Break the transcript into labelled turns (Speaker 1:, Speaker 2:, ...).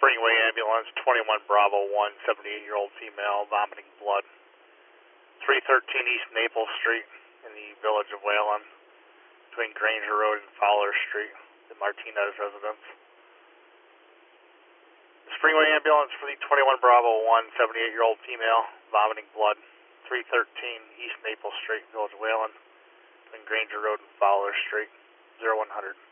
Speaker 1: Springway ambulance, 21 Bravo 1, 78-year-old female, vomiting blood. 313 East Naples Street in the village of Whalen, between Granger Road and Fowler Street, the Martinez residence. Springway ambulance for the 21 Bravo 1, 78-year-old female, vomiting blood. 313 East Naples Street, village of Whalen, between Granger Road and Fowler Street, 0100.